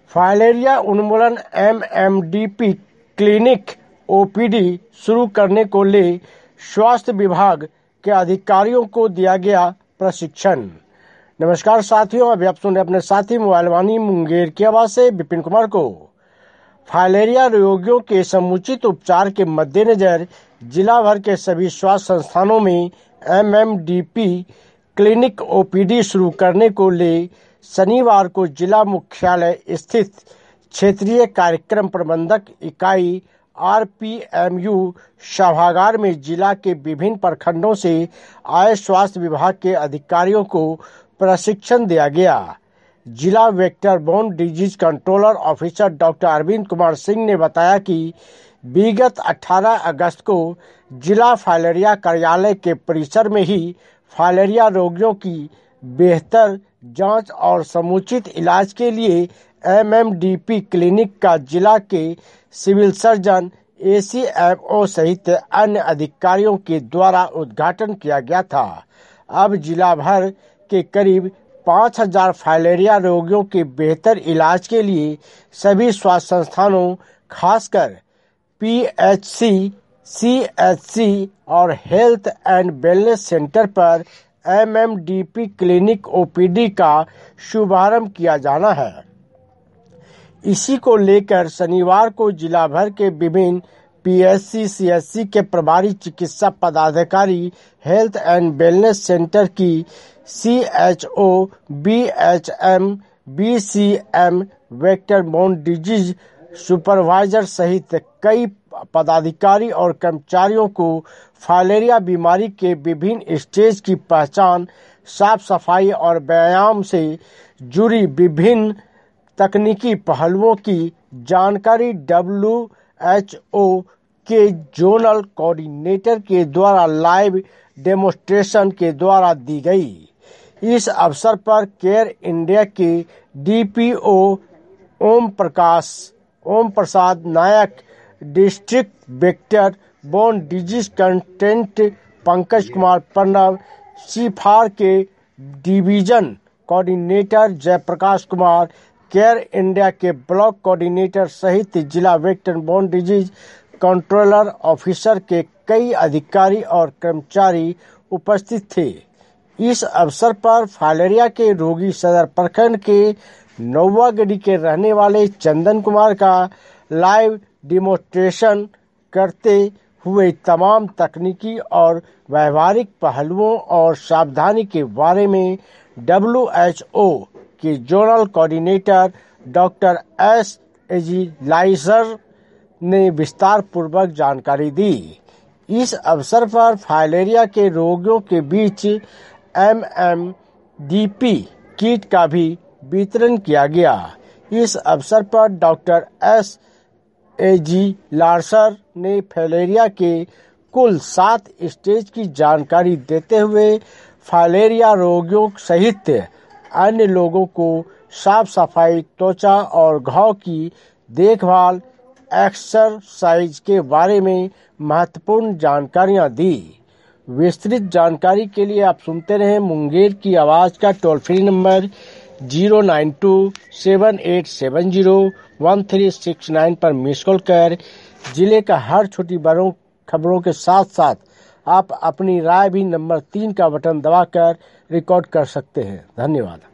Filaria उन्मूलन MMDP clinic OPD शुरू करने को ले स्वास्थ्य विभाग के अधिकारियों को दिया गया प्रशिक्षण। नमस्कार साथियों, अभी आप सुन रहे अपने साथी मोबाइल वाणी मुंगेर की आवाज से विपिन कुमार को। फाइलेरिया रोगियों के समुचित उपचार के मद्देनजर जिला भर के सभी स्वास्थ्य संस्थानों में एमएमडीपी क्लिनिक ओपीडी शुरू करने को ले शनिवार को जिला मुख्यालय स्थित क्षेत्रीय कार्यक्रम प्रबंधक इकाई आरपीएमयू सभागार में जिला के विभिन्न प्रखंडों से आए स्वास्थ्य विभाग के अधिकारियों को प्रशिक्षण दिया गया। जिला vector borne disease controller officer doctor Arvind Kumar Singh ने बताया कि विगत 18 अगस्त को जिला फाइलेरिया कार्यालय के परिसर में ही फाइलेरिया रोगियों की बेहतर जांच और समुचित इलाज के लिए एमएमडीपी क्लिनिक का जिला के सिविल सर्जन, एसीएमओ सहित अन्य अधिकारियों के द्वारा उद्घाटन किया गया था। अब जिला भर के करीब 5000 फाइलेरिया रोगियों के बेहतर इलाज के लिए सभी स्वास्थ्य संस्थानों, खासकर पीएचसी, सीएचसी और हेल्थ एंड वेलनेस सेंटर पर एमएमडीपी क्लिनिक ओपीडी का शुभारंभ किया जाना है। इसी को लेकर शनिवार को जिला भर के विभिन्न पीएचसी, सीएचसी के प्रभारी चिकित्सा पदाधिकारी, हेल्थ एंड वेलनेस सेंटर की CHO, BHM, BCM, vector borne disease supervisor सहित कई पदाधिकारी और कर्मचारियों को फाइलेरिया बीमारी के विभिन्न स्टेज की पहचान, साफ सफाई और व्यायाम से जुड़ी विभिन्न तकनीकी पहलुओं की जानकारी WHO के जोनल कोऑर्डिनेटर के द्वारा लाइव डेमोन्स्ट्रेशन के द्वारा दी गई। इस अवसर पर केयर इंडिया के DPO Om Prasad Nayak, district vector borne disease content Pankaj Kumar Pranav, CFAR के division coordinator Jayprakash Kumar, Care India के ब्लॉक कोऑर्डिनेटर सहित जिला vector borne disease controller officer के कई अधिकारी और कर्मचारी उपस्थित थे। इस अवसर पर फाइलेरिया के रोगी सदर प्रखंड के नौवागढ़ी के रहने वाले चंदन कुमार का लाइव डेमोन्स्ट्रेशन करते हुए तमाम तकनीकी और व्यवहारिक पहलुओं और सावधानी के बारे में WHO के जोनल कोऑर्डिनेटर डॉक्टर एस.ए.जी. लाइसर ने विस्तार पूर्वक जानकारी दी। इस अवसर पर फाइलेरिया के रोगियों के बीच एमएमडीपी किट का भी वितरण किया गया। इस अवसर पर डॉक्टर एस.ए.जी. लाइसर ने फाइलेरिया के कुल 7 स्टेज की जानकारी देते हुए फाइलेरिया रोगियों सहित अन्य लोगों को साफ सफाई, त्वचा और घाव की देखभाल, एक्सरसाइज के बारे में महत्वपूर्ण जानकारियां दी। विस्तृत जानकारी के लिए आप सुनते रहे मुंगेर की आवाज का टोल फ्री नंबर 09278701369 पर मिस कॉल कर जिले का हर छोटी बड़ों खबरों के साथ साथ आप अपनी राय भी नंबर 3 का बटन दबाकर रिकॉर्ड कर सकते हैं। धन्यवाद।